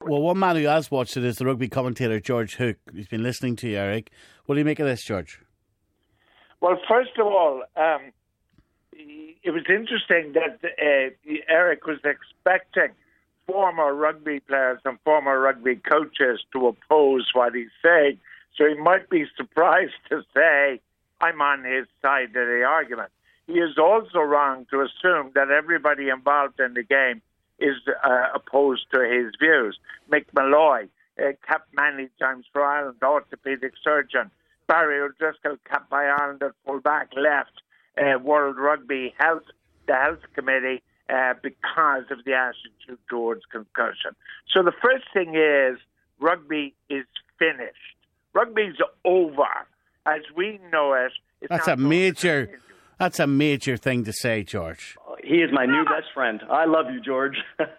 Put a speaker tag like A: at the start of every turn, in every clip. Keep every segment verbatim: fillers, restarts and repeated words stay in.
A: well, one man who has watched it is the rugby commentator George Hook. He's been listening to you, Eric. What do you make of this, George?
B: Well, first of all, um, it was interesting that uh, Eric was expecting former rugby players and former rugby coaches to oppose what he's saying. So he might be surprised to say, I'm on his side of the argument. He is also wrong to assume that everybody involved in the game is uh, opposed to his views. Mick Malloy, uh, capped many times for Ireland, orthopaedic surgeon. Barry O'Driscoll, capped by Ireland at fullback, left uh, World Rugby Health, the Health Committee, uh, because of the attitude towards concussion. So the first thing is, rugby is finished. Rugby's over. As we know it, it's
A: That's
B: not
A: a major... That's a major thing to say, George.
C: He is my new best friend. I love you, George.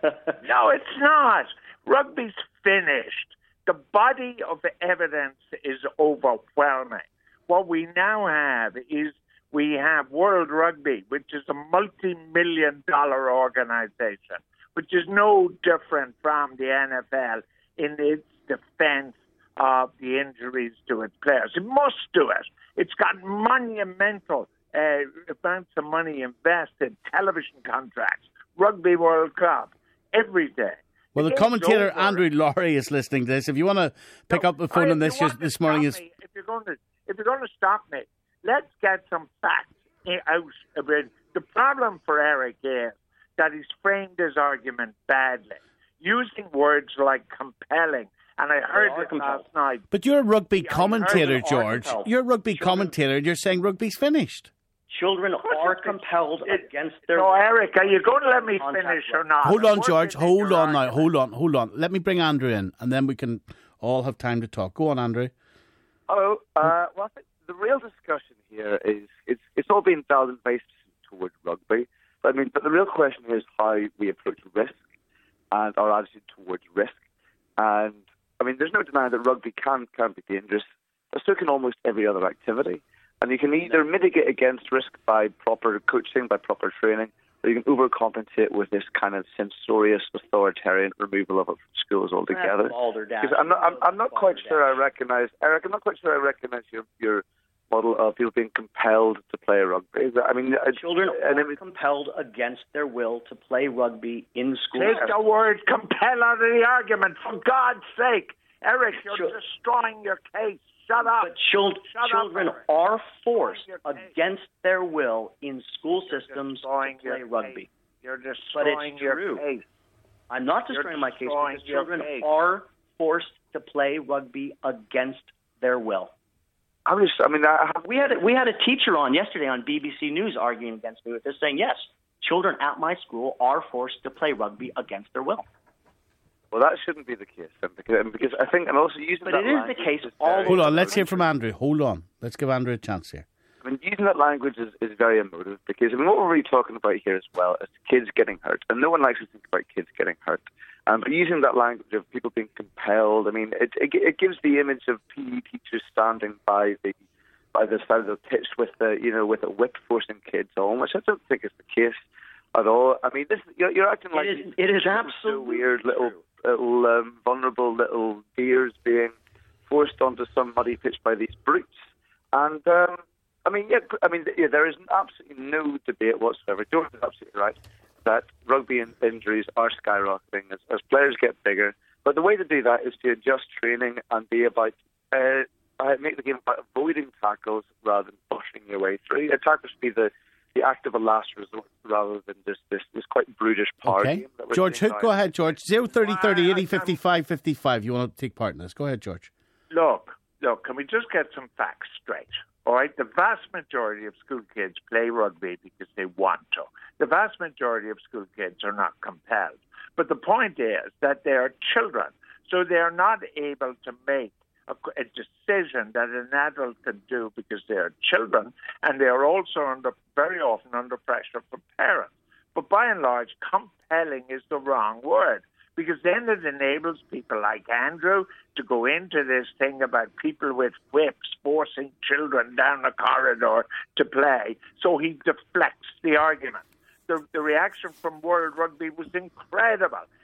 B: No, it's not. Rugby's finished. The body of evidence is overwhelming. What we now have is we have World Rugby, which is a multi-million dollar organization, which is no different from the N F L in its defense of the injuries to its players. It must do it. It's got monumental Uh, amounts of money invested, television contracts, Rugby World Cup, everything.
A: Well, the, the commentator over. Andrew Laurie is listening to this. If you want to pick no, up the phone on this just, this morning, is
B: me, if you're going to if you're going to stop me, let's get some facts out of it. The problem for Eric is that he's framed his argument badly, using words like compelling. And I heard it compelled. last night.
A: But you're a rugby yeah, commentator, George. You're a rugby Children. commentator, and you're saying rugby's finished.
C: Children are compelled it, against their...
B: So, Eric, are you going to let me finish or not?
A: Hold on, George. Hold on now. Hold on. Hold on. Let me bring Andrew in, and then we can all have time to talk. Go on, Andrew.
D: Hello. Uh, well, I think the real discussion here is it's it's all been dialed based towards rugby. But, I mean, but the real question is how we approach risk and our attitude towards risk. And, I mean, there's no denying that rugby can, can be dangerous, but so can almost every other activity. And you can either mitigate against risk by proper coaching, by proper training, or you can overcompensate with this kind of censorious, authoritarian removal of it from schools altogether. Because I'm not, I'm, I'm not quite sure I recognise, Eric, I'm not quite sure I recognise your, your model of people being compelled to play rugby. I mean,
C: children are and compelled against their will to play rugby in school.
B: Take the word compel out of the argument, for God's sake. Eric, you're Ch- destroying your case. Shut up.
C: But chil-
B: Shut
C: children
B: up,
C: are forced against their will in school systems to play rugby.
B: Case. You're destroying
C: but it's
B: your
C: true.
B: case.
C: I'm not destroying my case because children case. are forced to play rugby against their will.
D: I was. I mean, I have,
C: we had a, we had a teacher on yesterday on B B C News arguing against me with this, saying yes, children at my school are forced to play rugby against their will.
D: Well, that shouldn't be the case, because, because I think, and also using
C: but
D: that
C: it is
D: language
C: the case.
D: Is
C: all
A: Hold on, let's hear from Andrew. Hold on, let's give Andrew a chance here.
D: I mean, using that language is, is very emotive, because I mean, what we're really talking about here as well is kids getting hurt, and no one likes to think about kids getting hurt. Um, but using that language of people being compelled, I mean, it, it, it gives the image of P E teachers standing by the by the side of the pitch with the you know with a whip forcing kids on, which I don't think is the case at all. I mean, this you're, you're acting like
C: it is, it is absolutely
D: so weird little. little um, vulnerable little deers being forced onto some muddy pitch by these brutes. And, um, I mean, yeah, I mean, yeah, there is absolutely no debate whatsoever. George is absolutely right that rugby in- injuries are skyrocketing as, as players get bigger. But the way to do that is to adjust training and be about, uh, make the game about avoiding tackles rather than pushing your way through. A tackle should be the the act of a last resort rather than this this, this quite brutish power
A: okay.
D: game. That
A: George, Hook, go ahead, George. zero thirty thirty eighty fifty-five fifty-five. You want to take part in this? Go ahead, George.
B: Look, look, can we just get some facts straight? All right, the vast majority of school kids play rugby because they want to. The vast majority of school kids are not compelled. But the point is that they are children, so they are not able to make a, a decision that an adult can do because they are children, and they are also under very often under pressure from parents. But by and large, compelling is the wrong word, because then it enables people like Andrew to go into this thing about people with whips forcing children down a corridor to play, so he deflects the argument. The, the reaction from World Rugby was incredible.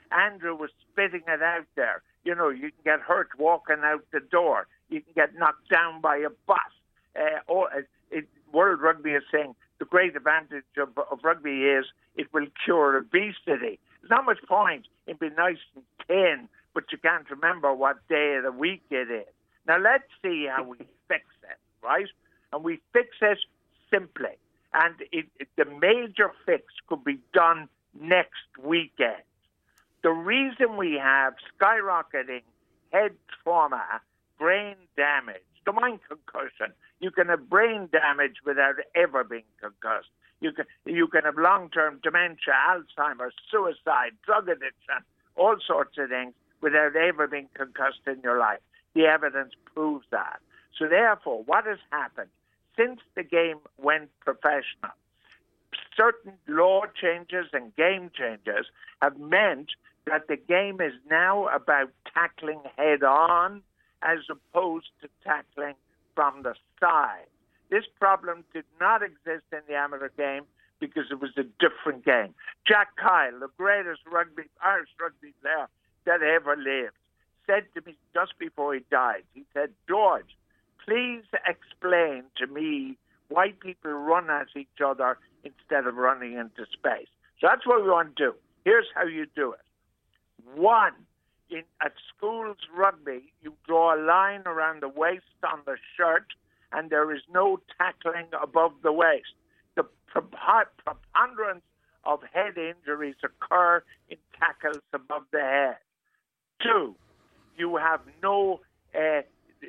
B: Andrew was spitting it out there. You know, you can get hurt walking out the door. You can get knocked down by a bus. Uh, or it, it, World Rugby is saying the great advantage of, of rugby is it will cure obesity. There's not much point in being nice and thin, but you can't remember what day of the week it is. Now, let's see how we fix it, right? And we fix it simply. And it, it, the major fix could be done next weekend. The reason we have skyrocketing head trauma, brain damage, don't mind concussion. You can have brain damage without ever being concussed. You can you can have long-term dementia, Alzheimer's, suicide, drug addiction, all sorts of things without ever being concussed in your life. The evidence proves that. So therefore, what has happened since the game went professional? Certain law changes and game changes have meant that the game is now about tackling head-on as opposed to tackling from the side. This problem did not exist in the amateur game because it was a different game. Jack Kyle, the greatest rugby, Irish rugby player that ever lived, said to me just before he died, he said, George, please explain to me why people run at each other instead of running into space. So that's what we want to do. Here's how you do it. One, in, at schools rugby, you draw a line around the waist on the shirt, and there is no tackling above the waist. The preponderance of head injuries occur in tackles above the head. Two, you have no, uh,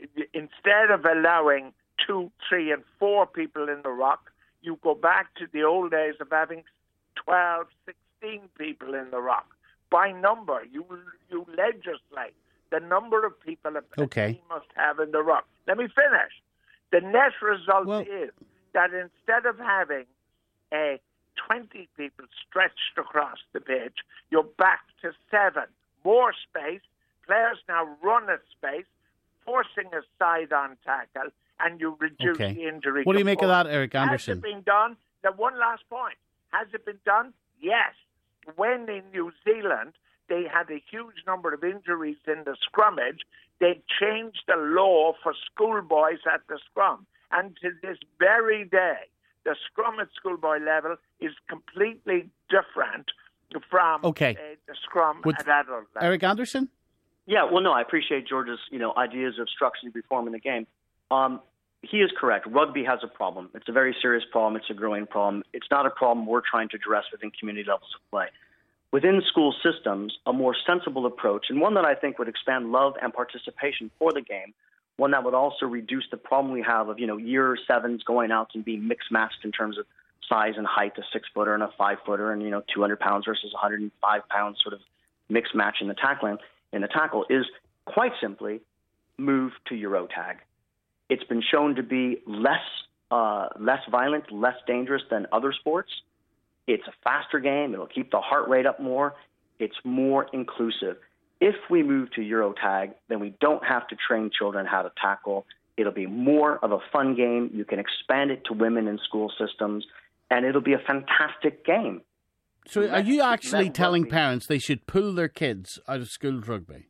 B: instead of allowing two, three, and four people in the ruck, you go back to the old days of having twelve, sixteen people in the ruck. By number, you you legislate the number of people a
A: okay.
B: team must have in the ruck. Let me finish. The net result
A: well,
B: is that instead of having uh, twenty people stretched across the pitch, you're back to seven. More space. Players now run at space, forcing a side-on tackle, and you reduce
A: okay.
B: the injury.
A: What do you make of that, Eric
B: Has
A: Anderson?
B: it been done? Now, one last point. Has it been done? Yes. When in New Zealand they had a huge number of injuries in the scrummage, they changed the law for schoolboys at the scrum. And to this very day, the scrum at schoolboy level is completely different from
A: okay.
B: uh, the scrum
A: With
B: at adult level.
A: Eric Anderson?
C: Yeah, well, no, I appreciate George's, you know, ideas of structural reform in the game. Um, he is correct. Rugby has a problem. It's a very serious problem. It's a growing problem. It's not a problem we're trying to address within community levels of play. Within school systems, a more sensible approach, and one that I think would expand love and participation for the game, one that would also reduce the problem we have of, you know, year sevens going out and being mixed matched in terms of size and height, a six-footer and a five-footer, and, you know, two hundred pounds versus one hundred five pounds sort of mixed match in the tackling, in the tackle, is quite simply move to Eurotag. It's been shown to be less uh, less violent, less dangerous than other sports. It's a faster game. It'll keep the heart rate up more. It's more inclusive. If we move to Eurotag, then we don't have to train children how to tackle. It'll be more of a fun game. You can expand it to women in school systems, and it'll be a fantastic game.
A: So are you actually
C: let
A: telling
C: rugby.
A: parents they should pull their kids out of school rugby?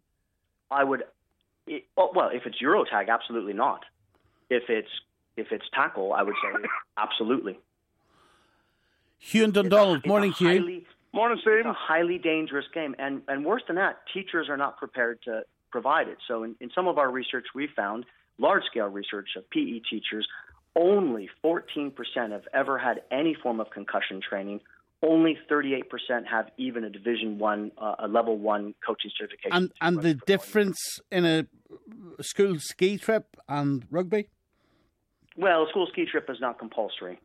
C: I would, it, well, if it's Eurotag, absolutely not. If it's if it's tackle, I would say absolutely.
A: Hugh and Dundonald, morning, Hugh.
C: Highly,
E: morning, Steve.
C: It's a highly dangerous game, and and worse than that, teachers are not prepared to provide it. So in, in some of our research, we found large-scale research of P E teachers, only fourteen percent have ever had any form of concussion training. Only thirty-eight percent have even a Division One, uh, a Level One coaching certification.
A: And and the difference in a school ski trip and rugby?
C: Well, a school ski trip is not compulsory.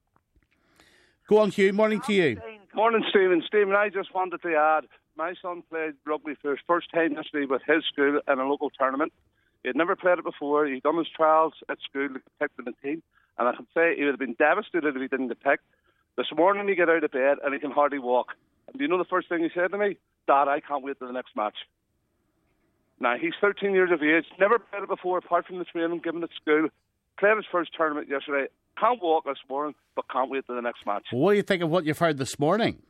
A: Go on, Hugh. Morning to you.
E: Morning, Stephen. Stephen, I just wanted to add, my son played rugby for his first time yesterday with his school in a local tournament. He had never played it before. He'd done his trials at school to get picked in the team. And I can say he would have been devastated if he didn't get picked. This morning he got out of bed and he can hardly walk. And do you know the first thing he said to me? Dad, I can't wait to the next match. Now, he's thirteen years of age, never played it before apart from the training given at school. Played his first tournament yesterday. Can't walk this morning, but can't wait to the next match.
A: Well, what do you think of what you've heard this morning?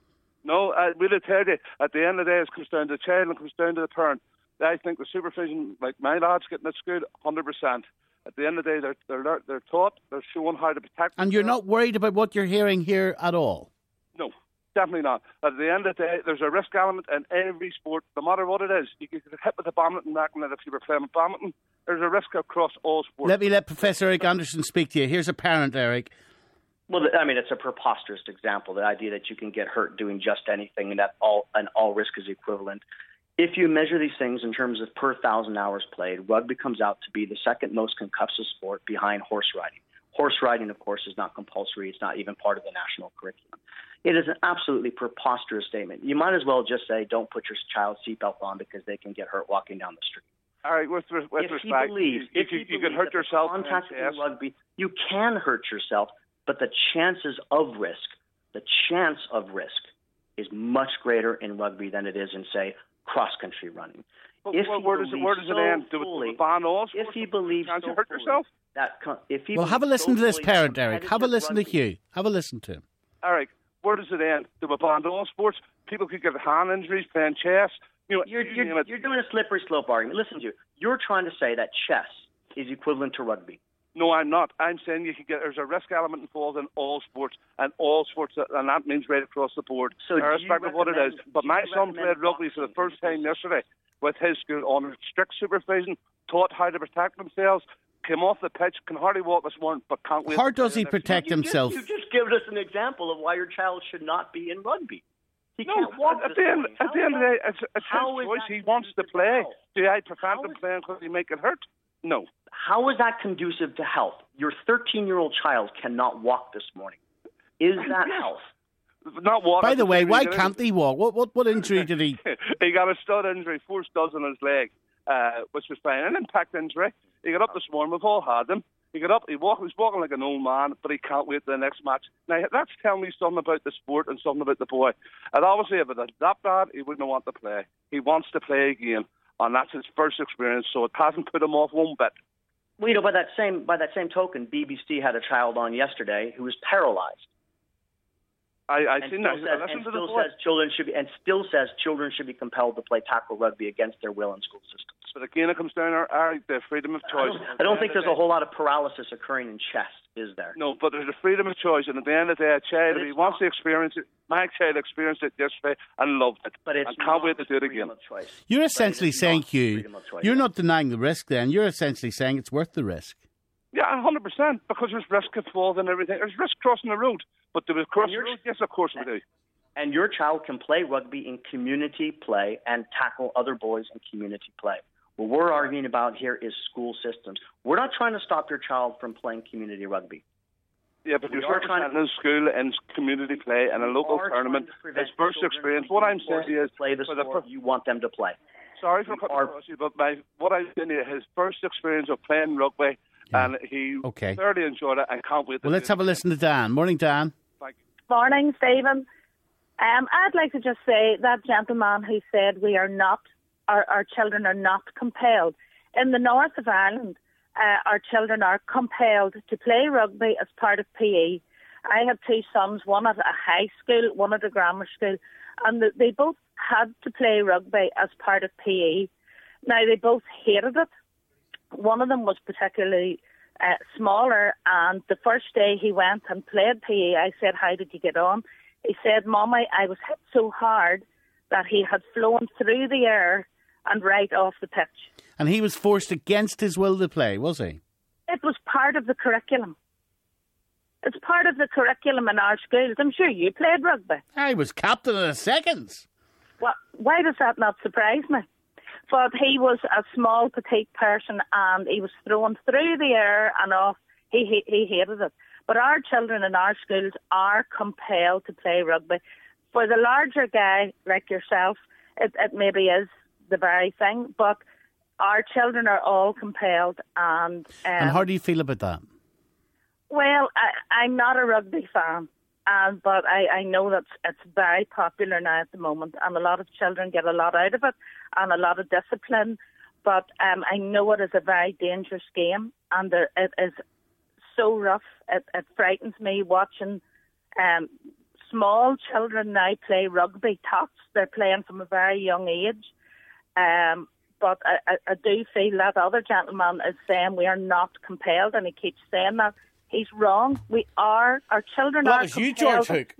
E: No, I will tell you, at the end of the day, it comes down to the child and it comes down to the parent. I think the supervision, like my lads getting at school, one hundred percent. At the end of the day, they're, they're, they're taught, they're shown how to protect
A: And you're not worried about what you're hearing here at all?
E: No, definitely not. At the end of the day, there's a risk element in every sport, no matter what it is. You can get hit with a badminton racket, and if you were playing badminton, there's a risk across all sports.
A: Let me let Professor Eric Anderson speak to you. Here's a parent, Eric.
C: Well, I mean, it's a preposterous example, the idea that you can get hurt doing just anything and that all and all risk is equivalent. If you measure these things in terms of per thousand hours played, rugby comes out to be the second most concussive sport behind horse riding. Horse riding, of course, is not compulsory. It's not even part of the national curriculum. It is an absolutely preposterous statement. You might as well just say, don't put your child's seatbelt on because they can get hurt walking down the street.
E: All right, with, with
C: if
E: respect,
C: he believes,
E: you,
C: if
E: you,
C: he
E: you
C: believes
E: could hurt
C: that
E: yourself.
C: Contact in
E: yes.
C: rugby, you can hurt yourself, but the chances of risk, the chance of risk, is much greater in rugby than it is in, say, cross-country running.
E: But
C: if
E: where,
C: he
E: where does it, where does it
C: so
E: end? Do
C: fully,
E: we ban all
C: if he believes
E: Can't
C: so
E: you hurt
C: fully
E: yourself?
C: That con- if he
A: Well, have a
C: believes
A: listen
C: so
A: to this
C: fully
A: parent,
C: that
A: Eric. Have a
C: competitive
A: listen
C: rugby,
A: to Hugh. Have a listen to him.
E: Eric, where does it end? Do we ban all sports? People could get hand injuries playing chess. You know,
C: You're,
E: you
C: you're, you're doing a slippery slope argument. Listen to you. You're trying to say that chess is equivalent to rugby.
E: No, I'm not. I'm saying you can get. There's a risk element involved in all sports, and all sports, and that means right across the board,
C: So do you
E: irrespective of what it is.
C: recommend-
E: But
C: do
E: my
C: you
E: son
C: recommend
E: played rugby for the
C: boxing?
E: first time yesterday with his school on strict supervision, taught how to protect themselves, came off the pitch, can hardly walk this morning, but can't wait.
A: How
E: to play
A: does
E: the
A: he
E: next
A: protect
C: You
A: himself?
C: Just, you just given us an example of why your child should not be in rugby. He
E: No,
C: can't walk
E: at,
C: this
E: the end,
C: morning.
E: at
C: How
E: the
C: is
E: end of the
C: that-
E: day, it's, it's
C: how
E: his
C: is
E: choice.
C: that
E: He wants to
C: conducive to
E: play.
C: health?
E: Do I prevent
C: How
E: him
C: is-
E: playing because he make it hurt? No.
C: How is that conducive to health? Your thirteen-year-old child cannot walk this morning. Is that health?
E: Not walking.
A: By the way, why can't he walk? What what what injury did he?
E: He got a stud injury, four studs on his leg, uh, which was fine. An impact injury. He got up this morning. We've all had them. He got up. He walked. He was walking like an old man, but he can't wait for the next match. Now that's telling me something about the sport and something about the boy. And obviously, if it was that bad, he wouldn't want to play. He wants to play again, and that's his first experience. So it hasn't put him off one bit.
C: Well, you know, by that same by that same token, B B C had a child on yesterday who was paralyzed.
E: I, I
C: and
E: seen
C: still
E: that.
C: says,
E: I listened
C: and
E: to the
C: still
E: boy.
C: says children should be and still says children should be compelled to play tackle rugby against their will in school systems.
E: But again, it comes down to our, our the freedom of
C: I
E: choice.
C: don't, I don't think there's a whole lot of paralysis occurring in chess, is there?
E: No, but there's a freedom of choice, and at the end of the day, a child,
C: But
E: if he
C: it's
E: wants
C: not.
E: to experience it, my child experienced it yesterday and loved it.
C: But it's
E: and can't
C: not
E: wait to do it
C: freedom
E: again.
C: of choice.
A: You're
C: Right,
A: essentially
C: it's
A: saying,
C: not
A: Hugh,
C: freedom of choice.
A: you're not denying the risk then. You're essentially saying it's worth the risk.
E: Yeah, one hundred percent, because there's risk involved in everything. There's risk crossing the road. But do we cross
C: And
E: the
C: you're-
E: road? Yes, of course we do.
C: And your child can play rugby in community play and tackle other boys in community play. What we're arguing about here is school systems. We're not trying to stop your child from playing community rugby.
E: Yeah, but
C: We
E: you're
C: are trying
E: representing in school and community play and a local
C: Are
E: tournament.
C: trying to prevent
E: His first
C: children
E: experience.
C: from
E: What
C: being
E: I'm saying
C: forced
E: is,
C: to play the
E: for the
C: sport
E: fir-
C: you want them to play.
E: sorry for
C: We
E: cutting
C: are-
E: across you, but my, what I'm saying is his first experience of playing rugby,
A: Yeah.
E: and he
A: Okay.
E: thoroughly enjoyed it and can't wait to
A: Well,
E: do
A: let's
E: it
A: have a listen to Dan. Morning, Dan.
E: Thank you.
F: Morning, Stephen. Um, I'd like to just say that gentleman who said we are not, our, our children are not compelled. In the north of Ireland, uh, our children are compelled to play rugby as part of P E. I have two sons, one at a high school, one at a grammar school, and th- they both had to play rugby as part of P E. Now, they both hated it. One of them was particularly uh, smaller, and the first day he went and played P E, I said, how did you get on? He said, Mommy, I was hit so hard that he had flown through the air and right off the pitch.
A: And he was forced against his will to play, was he?
F: It was part of the curriculum. It's part of the curriculum in our schools. I'm sure you played rugby.
A: I was captain of the seconds.
F: Well, why does that not surprise me? But he was a small, petite person, and he was thrown through the air and off. He, he, he hated it. But our children in our schools are compelled to play rugby. For the larger guy like yourself, it, it maybe is the very thing, but our children are all compelled. And, um,
A: And how do you feel about that?
F: well, I, I'm not a rugby fan, um, but I, I know that it's very popular now at the moment, and a lot of children get a lot out of it and a lot of discipline. But um, I know it is a very dangerous game, and there, it is so rough. It, it frightens me watching um, small children now play rugby. Tots, they're playing from a very young age. Um, but I, I, I do feel that other gentleman is saying we are not compelled, and he keeps saying that. He's wrong. We are. Our children
A: well,
F: are
A: it's
F: compelled.
A: you, George Hook.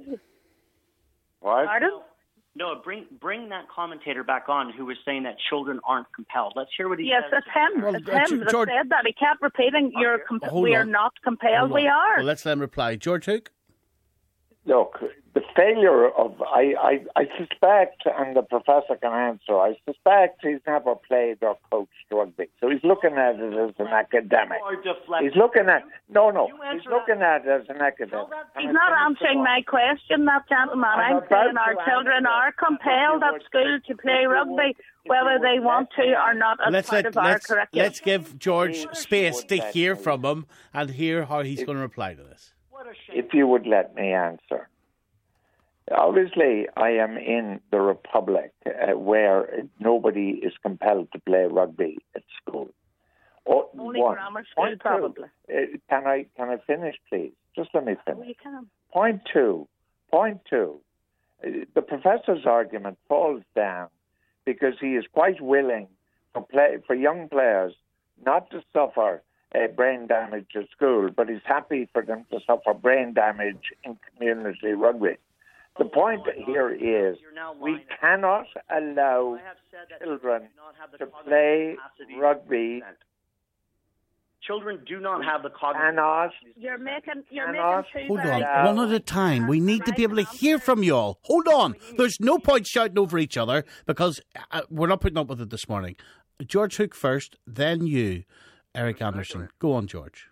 B: What?
F: Pardon?
C: No, bring bring that commentator back on who was saying that children aren't compelled. Let's hear what he
F: yes,
C: says.
F: it's him.
A: Well,
F: it's
A: uh,
F: him that
A: George-
F: said that. He kept repeating, "You're comp-
A: Hold
F: we are
A: on.
F: not compelled.
A: Hold
F: We
A: on.
F: are."
A: Well, let's let him reply. George Hook?
B: Look, the failure of, I, I, I suspect, and the professor can answer, I suspect he's never played or coached rugby. So he's looking at it as an academic. He's looking at, no, no, he's looking at it as an academic.
F: He's not answering my question, that gentleman. I'm, I'm saying our children are compelled at school to play rugby, whether they want to or not, as
A: let's
F: part
A: let,
F: of our
A: let's,
F: curriculum.
A: let's give George space to hear from him and hear how he's going to reply to this.
B: If you would let me answer. Obviously, I am in the Republic uh, where nobody is compelled to play rugby at school. Oh,
F: Only
B: one.
F: grammar school,
B: Point
F: probably.
B: Two, uh, can I can I finish, please? Just let me finish.
F: Oh, you can.
B: Point two. Point two. Uh, the professor's argument falls down because he is quite willing for play for young players not to suffer uh, brain damage at school, but he's happy for them to suffer brain damage in community rugby. The point here is we cannot allow children to play rugby.
C: Children do not have the cognitive
B: Cannot.
F: You're making, you're
B: Cannot.
F: making two
A: Hold
F: very
A: on, one at a time. We need to be able to hear from you all. Hold on. There's no point shouting over each other because uh, we're not putting up with it this morning. George Hook first, then you, Eric Anderson. Go on, George.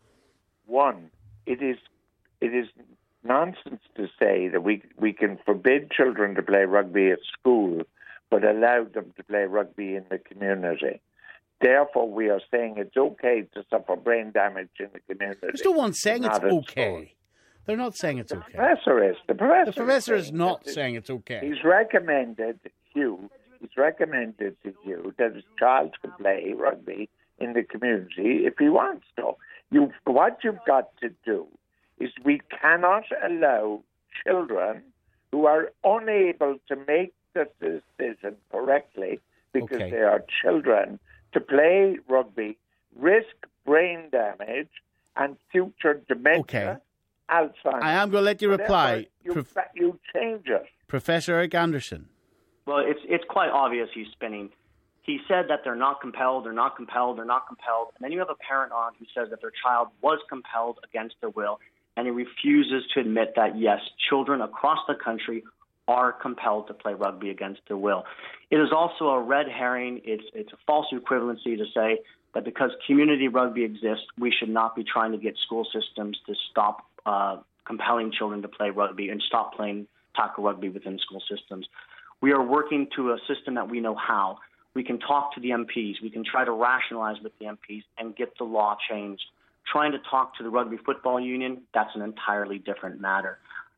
B: One, it is it is nonsense to say that we we can forbid children to play rugby at school, but allow them to play rugby in the community. Therefore, we are saying it's okay to suffer brain damage in the community.
A: There's no one saying it's
B: not at
A: okay.
B: school.
A: They're not saying it's
B: The
A: okay.
B: professor is. The professor,
A: The professor is
B: saying
A: not
B: that
A: saying it's okay.
B: He's recommended you. He's recommended to you that his child can play rugby in the community if he wants to. You, what you've got to do is we cannot allow children who are unable to make the decision correctly because
A: Okay.
B: they are children to play rugby, risk brain damage and future dementia,
A: Okay.
B: Alzheimer's.
A: I am going to let you reply,
B: You,
A: Prof-
B: you change it.
A: Professor Eric Anderson.
C: Well, it's it's quite obvious he's spinning. He said that they're not compelled, they're not compelled, they're not compelled. And then you have a parent on who says that their child was compelled against their will, and he refuses to admit that, yes, children across the country are compelled to play rugby against their will. It is also a red herring. It's, it's a false equivalency to say that because community rugby exists, we should not be trying to get school systems to stop uh, compelling children to play rugby and stop playing tackle rugby within school systems. We are working to a system that we know how. We can talk to the M Ps. We can try to rationalize with the M Ps and get the law changed. Trying to talk to the Rugby Football Union, that's an entirely different matter.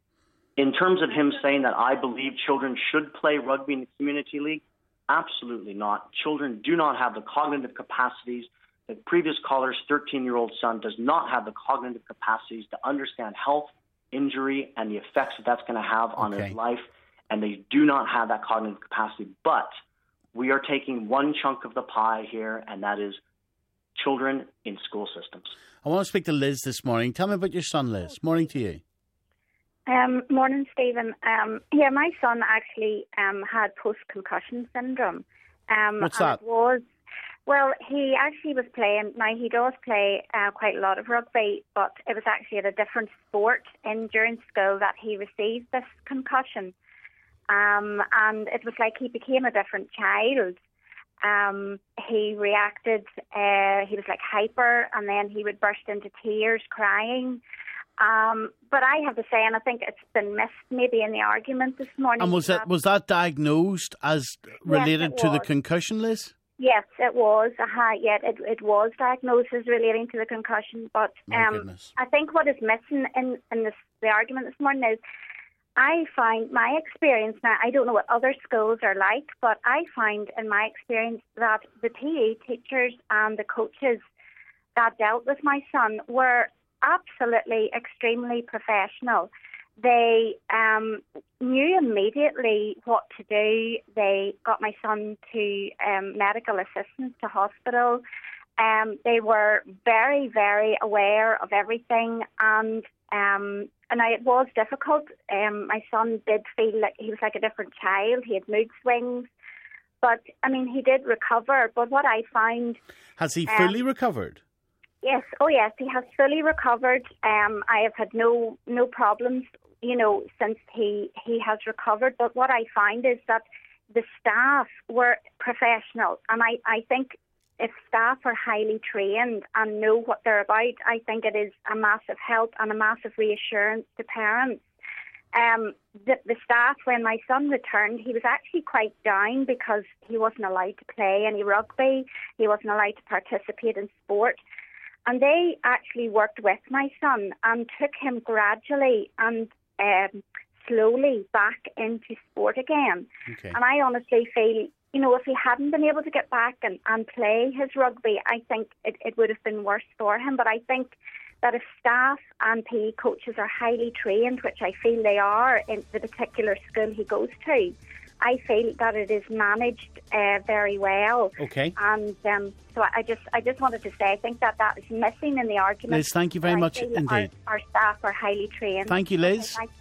C: In terms of him saying that I believe children should play rugby in the community league, absolutely not. Children do not have the cognitive capacities. The previous caller's thirteen-year-old son does not have the cognitive capacities to understand health, injury, and the effects that that's going to have on
A: Okay.
C: his life, and they do not have that cognitive capacity. But we are taking one chunk of the pie here, and that is children in school systems.
A: I want to speak to Liz this morning. Tell me about your son, Liz. Morning to you.
G: Um, morning, Stephen. Um, yeah, my son actually um, had post-concussion syndrome. Um,
A: What's
G: and
A: that?
G: It was, well, he actually was playing, now he does play uh, quite a lot of rugby, but it was actually at a different sport in during school that he received this concussion. Um, and it was like he became a different child. Um, he reacted, uh, he was like hyper, and then he would burst into tears, crying. Um, but I have to say, and I think it's been missed maybe in the argument this morning.
A: And was that was that diagnosed as related
G: it
A: to the
G: was.
A: concussion, Liz?
G: Yes, it was. Uh-huh, yeah, it, it was diagnosed as relating to the concussion. But
A: My
G: um,
A: goodness.
G: I think what is missing in, in this, the argument this morning is I find my experience, now I don't know what other schools are like, but I find in my experience that the P E teachers and the coaches that dealt with my son were absolutely extremely professional. they um, knew immediately what to do. They got my son to um, medical assistance to hospital. Um, they were very, very aware of everything, and um, and I, it was difficult. Um, my son did feel like he was like a different child. He had mood swings, but I mean, he did recover. But what I found,
A: has he fully
G: um,
A: recovered?
G: Yes, oh yes, he has fully recovered. Um, I have had no no problems, you know, since he he has recovered. But what I find is that the staff were professional, and I, I think if staff are highly trained and know what they're about, I think it is a massive help and a massive reassurance to parents. Um, the, the staff, when my son returned, he was actually quite down because he wasn't allowed to play any rugby. He wasn't allowed to participate in sport. And they actually worked with my son and took him gradually and um, slowly back into sport again.
A: Okay.
G: And I honestly feel, you know, if he hadn't been able to get back and, and play his rugby, I think it, it would have been worse for him. But I think that if staff and P E coaches are highly trained, which I feel they are in the particular school he goes to, I feel that it is managed uh, very well.
A: Okay.
G: And um, so I just I just wanted to say, I think that that is missing in the argument.
A: Liz, thank you very
G: I
A: much
G: feel
A: indeed.
G: Our, our staff are highly trained.
A: Thank you, Liz.
G: Thank